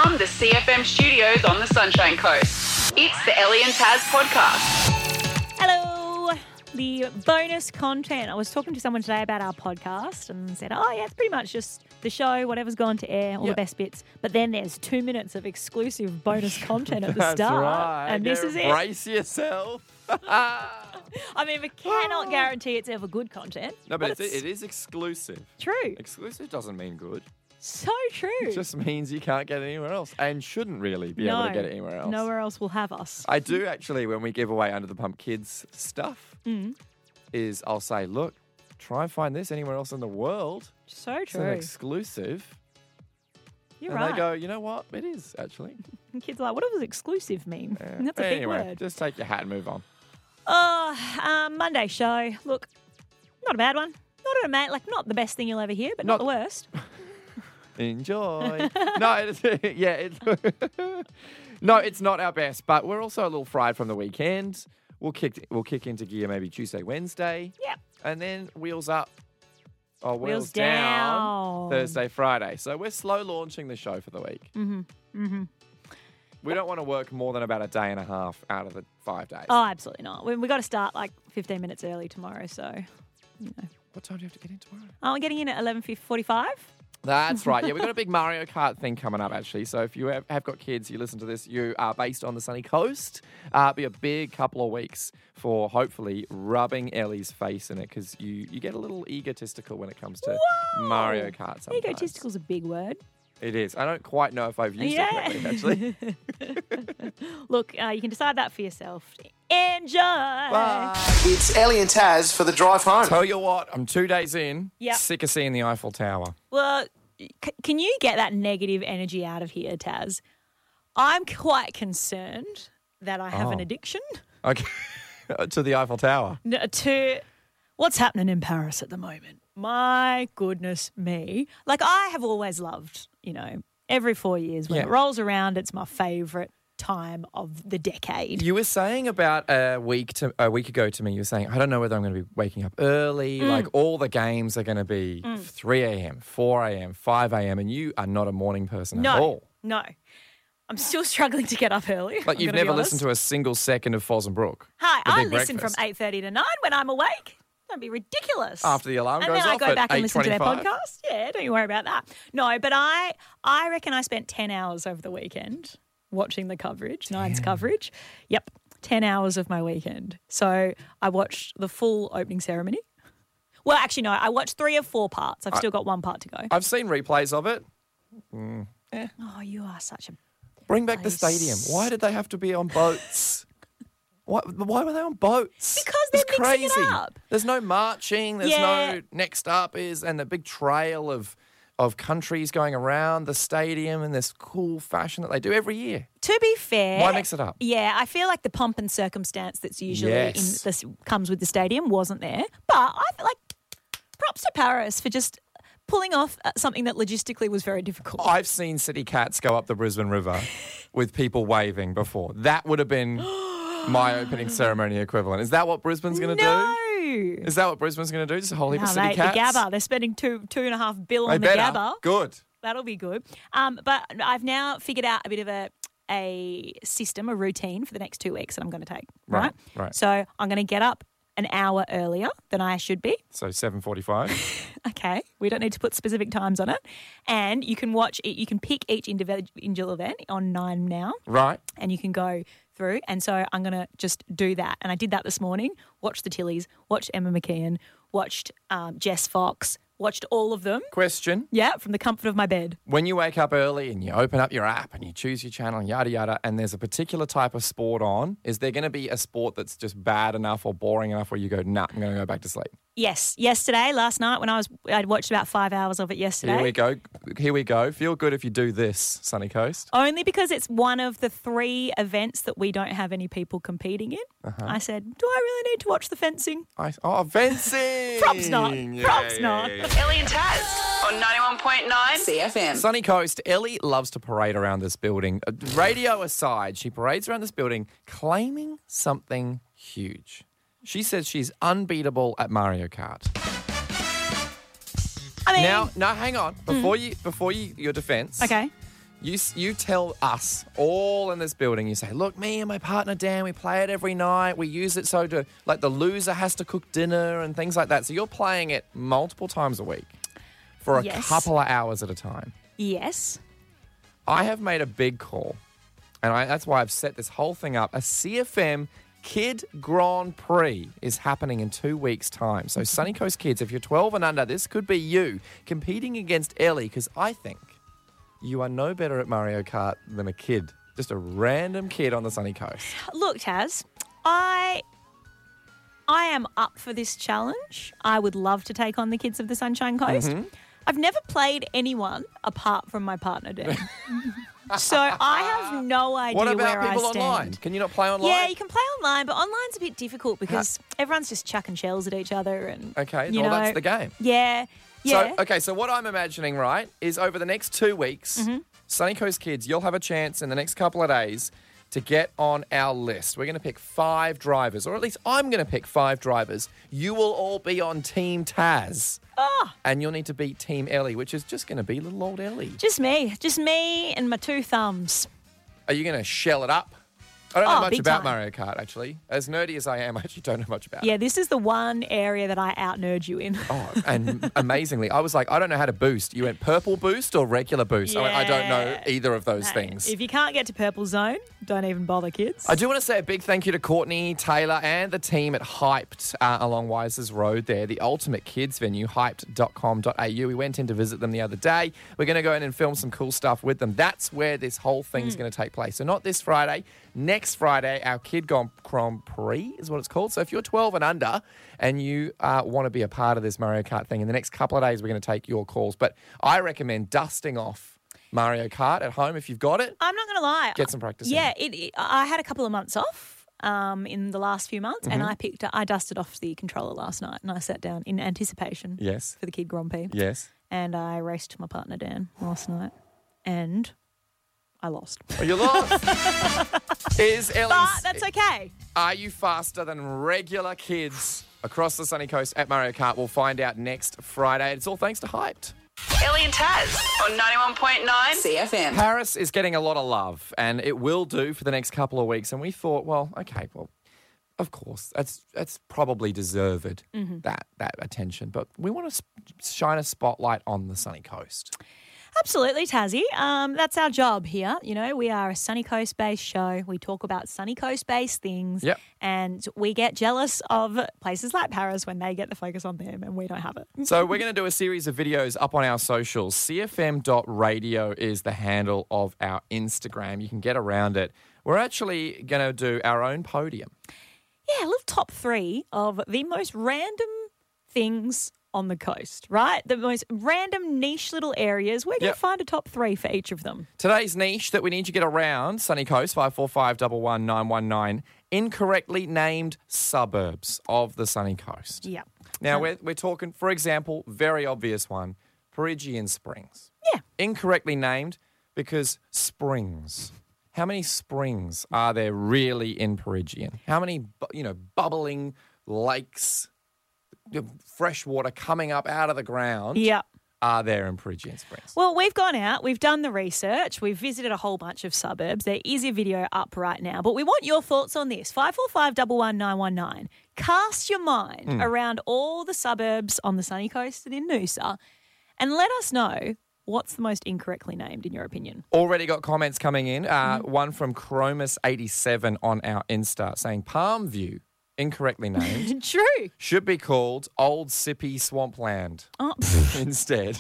From the CFM studios on the Sunshine Coast, it's the Ellie and Taz podcast. Hello. The bonus content. I was talking to someone today about our podcast and said, oh, yeah, it's pretty much just the show, whatever's gone to air, all the best bits. But then there's 2 minutes of exclusive bonus content at the That's start. right. And this is it. Brace yourself. I mean, we cannot guarantee it's ever good content. No, but it is exclusive. True. Exclusive doesn't mean good. So true. It just means you can't get it anywhere else and shouldn't really be able to get it anywhere else. Nowhere else will have us. I do actually, when we give away Under the Pump Kids stuff, is I'll say, look, try and find this anywhere else in the world. So It's true. an exclusive. You're and right. they go, you know what? It is, actually. And kids are like, what does exclusive mean? Yeah. That's a big Anyway, word. just take your hat and move on. Monday show. Look, not a bad one. Not the best thing you'll ever hear, but not the worst. Enjoy. No, it's not our best, but we're also a little fried from the weekend. We'll kick into gear maybe Tuesday, Wednesday. Yep. And then wheels up. Oh, Wheels down. down. Thursday, Friday. So we're slow launching the show for the week. We don't want to work more than about a day and a half out of the 5 days. Oh, absolutely not. We got to start like 15 minutes early tomorrow, so, you know. What time do you have to get in tomorrow? Oh, we're getting in at 11:45. That's right. Yeah, we've got a big Mario Kart thing coming up, actually. So if you have got kids, you listen to this, you are based on the sunny coast. Be a big couple of weeks for hopefully rubbing Ellie's face in it because you get a little egotistical when it comes to Mario Kart sometimes. Egotistical's a big word. It is. I don't quite know if I've used it correctly, actually. Look, you can decide that for yourself. Enjoy. Bye. It's Ellie and Taz for the drive home. Tell you what, I'm 2 days in, Yep. sick of seeing the Eiffel Tower. Well, can you get that negative energy out of here, Taz? I'm quite concerned that I have an addiction Okay. To the Eiffel Tower. to what's happening in Paris at the moment. My goodness me. Like, I have always loved, every 4 years when it rolls around, it's my favourite time of the decade. You were saying about a week ago to me, you were saying, I don't know whether I'm going to be waking up early. Like all the games are going to be 3 a.m., 4 a.m., 5 a.m. and you are not a morning person at all. No. I'm still struggling to get up early. Like you've never listened to a single second of Foz and Brooke. Hi, The I Big listen Breakfast. from 8:30 to 9 when I'm awake. That'd be ridiculous. After the alarm and goes then I off go at back and listen to their 8:25? podcast. Yeah, don't you worry about that. No, but I reckon I spent 10 hours over the weekend watching the coverage, Nine's coverage. Yep, 10 hours of my weekend. So I watched the full opening ceremony. Well, actually, no, I watched 3 of 4 parts. I've still got 1 part to go. I've seen replays of it. Oh, you are such a... Bring back the stadium. Why did they have to be on boats? Why were they on boats? Because they're It's mixing it crazy. up. There's no marching. There's Yeah. no next up is, and the big trail of countries going around the stadium in this cool fashion that they do every year. To be fair... Why mix it up? Yeah, I feel like the pomp and circumstance that's usually Yes. comes with the stadium wasn't there. But I feel like props to Paris for just pulling off something that logistically was very difficult. I've seen City Cats go up the Brisbane River with people waving before. That would have been my opening ceremony equivalent. Is that what Brisbane's going to No. do? Is that what Brisbane's going to do? Just a whole heap of No, City mate, Cats? the Gabba. They're spending $2.5 billion They on the better. Gabba. Good. That'll be good. But I've now figured out a bit of a system, a routine for the next 2 weeks that I'm going to take. Right? Right. So I'm going to get up an hour earlier than I should be. So 7:45. Okay, we don't need to put specific times on it. And you can watch it, you can pick each individual event on 9 now, Right. and you can go through. And so I'm going to just do that. And I did that this morning, watched the Tillies, watched Emma McKeon, watched Jess Fox, watched all of them. Question. Yeah, from the comfort of my bed. When you wake up early and you open up your app and you choose your channel, yada, yada, and there's a particular type of sport on, is there going to be a sport that's just bad enough or boring enough where you go, nah, I'm going to go back to sleep? Yes, last night when I'd watched about 5 hours of it yesterday. Here we go. Feel good if you do this, Sunny Coast. Only because it's one of the 3 events that we don't have any people competing in. I said, do I really need to watch the fencing? Fencing! Props not. Yeah, Props yeah, not. yeah, yeah. Ellie and Taz on 91.9 CFM. Sunny Coast, Ellie loves to parade around this building. Radio aside, she parades around this building claiming something huge. She says she's unbeatable at Mario Kart. I mean, Now, hang on. Before your defence. okay. You tell us all in this building, you say, look, me and my partner Dan, we play it every night. We use it so to, like, the loser has to cook dinner and things like that. So you're playing it multiple times a week for a couple of hours at a time. Yes. I have made a big call, and that's why I've set this whole thing up. A CFM Kid Grand Prix is happening in 2 weeks' time. So Sunny Coast Kids, if you're 12 and under, this could be you competing against Ellie, because I think you are no better at Mario Kart than a kid, just a random kid on the Sunny Coast. Look, Taz, I am up for this challenge. I would love to take on the kids of the Sunshine Coast. Mm-hmm. I've never played anyone apart from my partner, Dan. So I have no idea What where about people I stand. online? Can you not play online? Yeah, you can play online, but online's a bit difficult because everyone's just chucking shells at each other. And Okay, you well, know, that's the game. Yeah, yeah. So what I'm imagining, right, is over the next 2 weeks, Mm-hmm. Sunny Coast Kids, you'll have a chance in the next couple of days to get on our list. We're going to pick 5 drivers, or at least I'm going to pick 5 drivers. You will all be on Team Taz. Oh, And you'll need to beat Team Ellie, which is just going to be little old Ellie. just me and my 2 thumbs. Are you going to shell it up? I don't know much big about time. Mario Kart, actually. As nerdy as I am, I actually don't know much about it. Yeah, this is the one area that I out-nerd you in. Oh, and amazingly, I was like, I don't know how to boost. You went purple boost or regular boost? I went, I don't know Yeah. either of those Hey, things. If you can't get to Purple Zone, don't even bother, kids. I do want to say a big thank you to Courtney, Taylor, and the team at Hyped along Wisers Road there, the ultimate kids venue, hyped.com.au. We went in to visit them the other day. We're going to go in and film some cool stuff with them. That's where this whole thing's going to take place. So not this Friday, next Friday, our Kid Grand Prix is what it's called. So if you're 12 and under and you want to be a part of this Mario Kart thing, in the next couple of days, we're going to take your calls. But I recommend dusting off Mario Kart at home if you've got it. I'm not going to lie. Get some practice in. Yeah, I had a couple of months off in the last few months, and Mm-hmm. I dusted off the controller last night, and I sat down in anticipation Yes. for the Kid Grand Prix. Yes. And I raced my partner Dan last night, and I lost. Oh, you lost. Is Ellie? But that's okay. Are you faster than regular kids across the sunny coast at Mario Kart? We'll find out next Friday. It's all thanks to Hyped. Ellie and Taz on 91.9 CFM. Paris is getting a lot of love, and it will do for the next couple of weeks. And we thought, well, of course, that's probably deserved, that attention. But we want to shine a spotlight on the sunny coast. Absolutely, Tassie. That's our job here. You know, we are a Sunny Coast-based show. We talk about Sunny Coast-based things. Yep. And we get jealous of places like Paris when they get the focus on them and we don't have it. So we're going to do a series of videos up on our socials. CFM.radio is the handle of our Instagram. You can get around it. We're actually going to do our own podium. Yeah, a little top 3 of the most random things on the coast, right? The most random niche little areas. We're going Yep. to find a top 3 for each of them. Today's niche that we need to get around, Sunny Coast, 545 11919, incorrectly named suburbs of the Sunny Coast. Yeah. Now, we're talking, for example, very obvious one, Peregian Springs. Yeah. Incorrectly named because springs. How many springs are there really in Peregian? How many, bubbling lakes, fresh water coming up out of the ground Yeah. are there in Peregian Springs? Well, we've gone out, we've done the research, we've visited a whole bunch of suburbs. There is a video up right now, but we want your thoughts on this. 545 11919. Cast your mind around all the suburbs on the sunny coast and in Noosa and let us know what's the most incorrectly named in your opinion. Already got comments coming in. One from Chromus87 on our Insta saying Palm View, incorrectly named, True. should be called Old Sippy Swampland Oh, instead.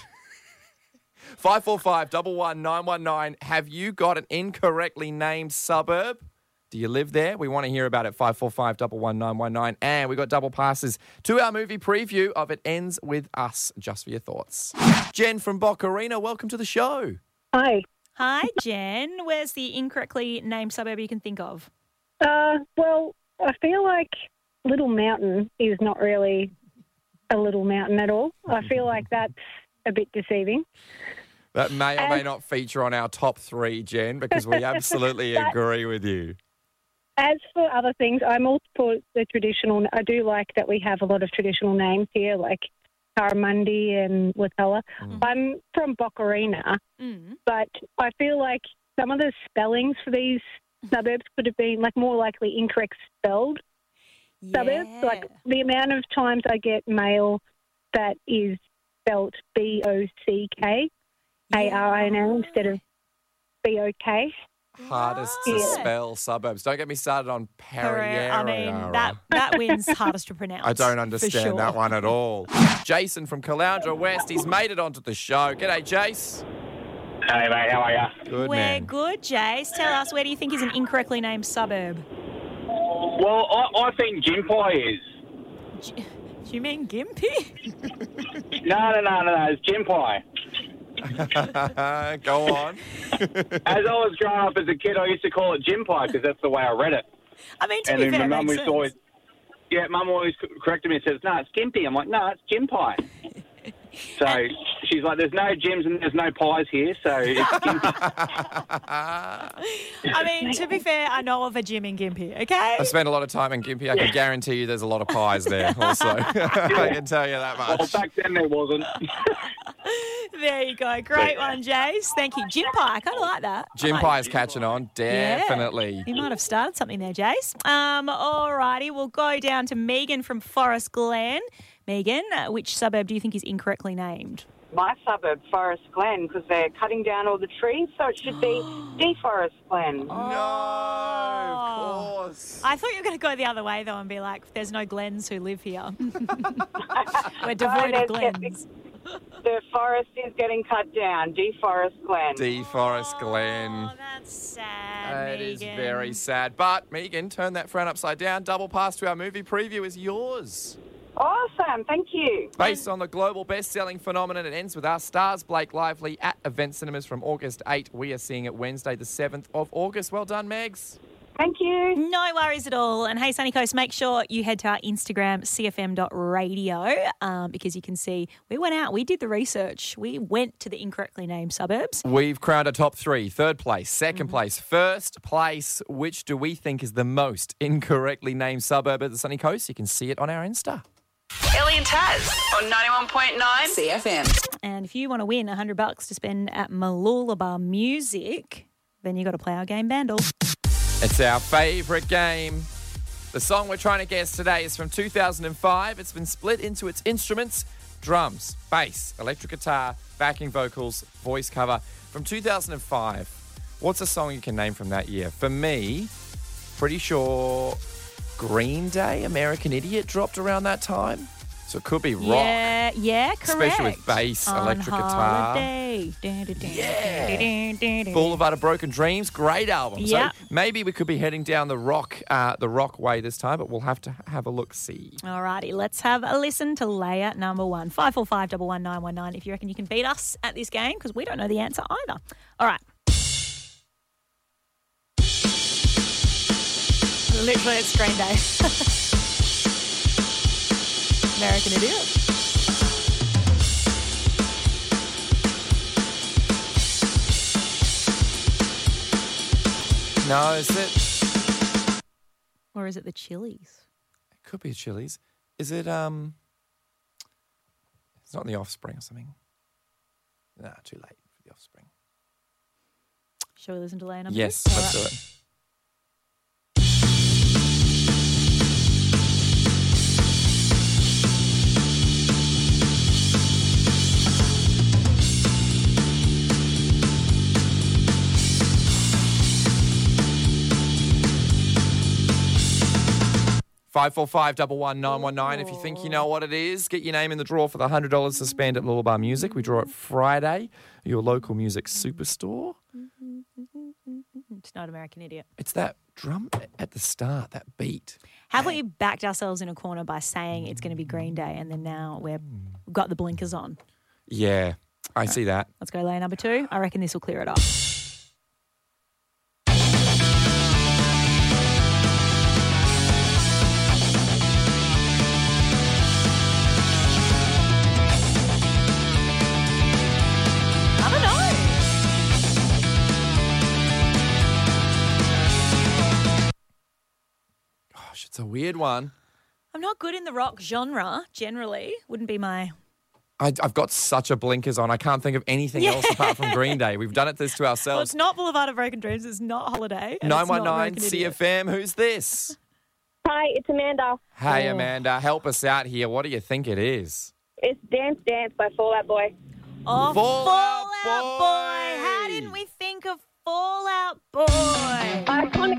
545 11919. Have you got an incorrectly named suburb? Do you live there? We want to hear about it. 545 11919. And we got double passes to our movie preview of It Ends With Us. Just for your thoughts. Jen from Boccarina, welcome to the show. Hi. Hi, Jen. Where's the incorrectly named suburb you can think of? Well, I feel like Little Mountain is not really a little mountain at all. I feel like that's a bit deceiving. That may or may not feature on our top 3, Jen, because we absolutely agree with you. As for other things, I'm all for the traditional. I do like that we have a lot of traditional names here, like Caramundi and Watella. I'm from Boccarina, but I feel like some of the spellings for these suburbs could have been more likely incorrect spelled suburbs. Like the amount of times I get mail that is spelt BOCKARINL instead of BOK. Hardest to spell suburbs. Don't get me started on Perrier. I mean, that wins hardest to pronounce. I don't understand that one at all. Jason from Caloundra West, he's made it onto the show. G'day, Jace. Hey, mate, how are you? Good, We're man. good, Jace. Tell us, where do you think is an incorrectly named suburb? Well, I think Gympie is. Do you mean Gympie? No, it's Gympie. Go on. As I was growing up as a kid, I used to call it Gympie because that's the way I read it. I mean, to And be then fair, my it mum makes used to always, sense. Mum always corrected me and says, no, it's Gympie. I'm like, no, it's Gympie. So she's like, there's no gyms and there's no pies here, so it's Gympie. I mean, to be fair, I know of a gym in Gympie, okay? I spent a lot of time in Gympie. I can guarantee you there's a lot of pies there also. I can tell you that Well, much. back then there wasn't. There you go. Great one, Jace. Thank you. Gym pie. I kind of like that. Gym pie is catching on. Definitely. Yeah. You might have started something there, Jace. All righty. We'll go down to Megan from Forest Glen. Megan, which suburb do you think is incorrectly named? My suburb, Forest Glen, because they're cutting down all the trees, so it should be DeForest Glen. No, of course. I thought you were going to go the other way, though, and be like, there's no Glens who live here. We're devoid of Glens. The forest is getting cut down, DeForest Glen. DeForest Glen. Oh, that's sad, That Megan. is very sad. But, Megan, turn that frown upside down. Double pass to our movie preview is yours. Awesome, thank you. Based on the global best-selling phenomenon, it ends with our stars Blake Lively at Event Cinemas from August 8. We are seeing it Wednesday, the 7th of August. Well done, Megs. Thank you. No worries at all. And hey, Sunny Coast, make sure you head to our Instagram, cfm.radio, because you can see we went out, we did the research. We went to the incorrectly named suburbs. We've crowned a top three. Third place, second place, first place. Which do we think is the most incorrectly named suburb of the Sunny Coast? You can see it on our Insta. Ellie and Taz on 91.9 CFM. And if you want to win $100 to spend at Malulabar Music, then you got to play our game Bandle. It's our favourite game. The song we're trying to guess today is from 2005. It's been split into its instruments: drums, bass, electric guitar, backing vocals, voice cover. From 2005, what's a song you can name from that year? For me, pretty sure Green Day, American Idiot, dropped around that time. So it could be rock. Yeah, correct. Especially with bass, On electric guitar. Holiday. Yeah. Boulevard of Broken Dreams, great album. Yep. So maybe we could be heading down the rock way this time, but we'll have to have a look-see. Alrighty, let's have a listen to layer number one. 545 11919 if you reckon you can beat us at this game, because we don't know the answer either. All right. Literally, it's Green Day. American Idiot. No, is it? Or is it the Chili's? It could be Chili's. Is it? It's not The Offspring or something. Nah, too late for The Offspring. Shall we listen to layer number Yes, two? let's All do right. it. Five four five 11919. If you think you know what it is, get your name in the draw for the $100 to spend at Lullaby Music. We draw it Friday, your local music superstore. It's not American Idiot. It's that drum at the start, that beat. Have we backed ourselves in a corner by saying it's going to be Green Day, and then now we've got the blinkers on? Yeah, I see that. Let's go layer number two. I reckon this will clear it up. I don't know. Gosh, it's a weird one. I'm not good in the rock genre, generally. Wouldn't be my I've got such a blinkers on. I can't think of anything else apart from Green Day. We've done this to Well, ourselves. it's not Boulevard of Broken Dreams. It's not Holiday. And it's not 919 American Idiot. CFM. Who's this? Hi, it's Amanda. Hey, Oh. Amanda. Help us out here. What do you think it is? It's Dance Dance by Fall Out Boy. Oh, Fall Fall Out Out Boy. Boy. How didn't we think of Fall Out Boy? Iconic.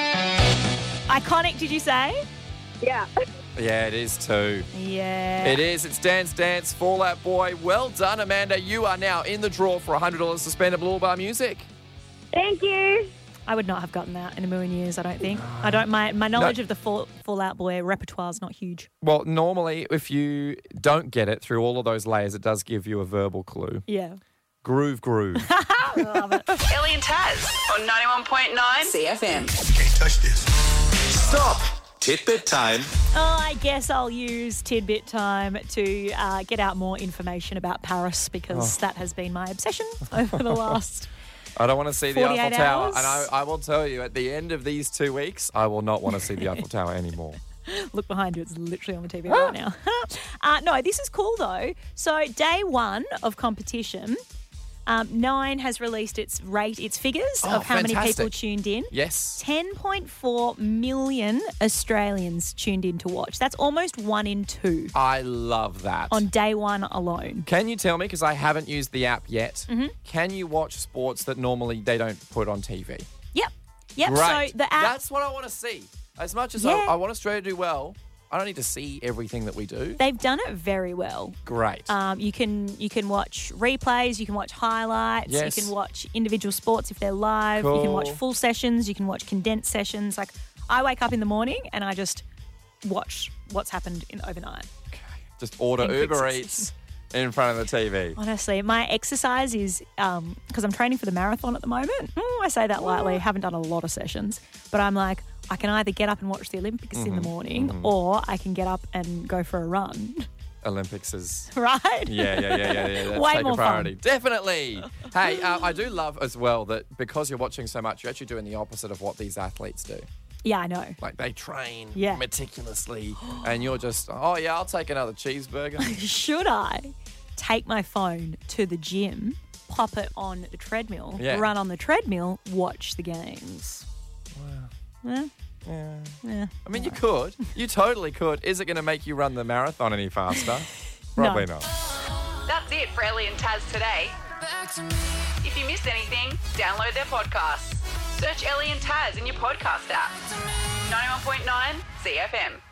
Iconic, did you say? Yeah. Yeah, it is too. Yeah. It is. It's Dance Dance, Fall Out Boy. Well done, Amanda. You are now in the draw for $100 suspendable All Bar Music. Thank you. I would not have gotten that in a million years, I don't think. My knowledge of the Fall Out Boy repertoire is not huge. Well, normally, if you don't get it through all of those layers, it does give you a verbal clue. Yeah. Groove. Love it. Ellie and Taz on 91.9 CFM. Can't touch this. Stop. Tidbit time. Oh, I guess I'll use tidbit time to get out more information about Paris because that has been my obsession over the last... I don't want to see the 48 Eiffel Tower. hours. And I will tell you, at the end of these 2 weeks, I will not want to see the Eiffel Tower anymore. Look behind you, it's literally on the TV right now. No, this is cool though. So day one of competition, Nine has released its figures of how many fantastic. people tuned in. Yes. 10.4 million Australians tuned in to watch. That's almost 1 in 2 I love that. on day one alone. Can you tell me, because I haven't used the app yet, Mm-hmm. can you watch sports that normally they don't put on TV? Yep. Great. So the app. That's what I want to see. As much as Yeah. I want Australia to do well, I don't need to see everything that we do. They've done it very well. Great. You can watch replays, you can watch highlights, Yes. you can watch individual sports if they're live, you can watch Cool. full sessions, you can watch condensed sessions. Like I wake up in the morning and I just watch what's happened overnight. Just order in quick Uber succession. Eats in front of the TV. Honestly, my exercise is because I'm training for the marathon at the moment. I say that lightly. Haven't done a lot of sessions, but I'm like, I can either get up and watch the Olympics in the morning, or I can get up and go for a run. Olympics is... Right? Yeah. That's Way take more a priority. fun. Definitely. Hey, I do love as well that because you're watching so much, you're actually doing the opposite of what these athletes do. Yeah, I know. Like they train Yeah. meticulously, and you're just, oh yeah, I'll take another cheeseburger. Should I take my phone to the gym, pop it on the treadmill, Yeah. run on the treadmill, watch the games? Wow. Yeah. I mean, you could. You totally could. Is it going to make you run the marathon any faster? Probably not. That's it for Ellie and Taz today. If you missed anything, download their podcasts. Search Ellie and Taz in your podcast app. 91.9 CFM.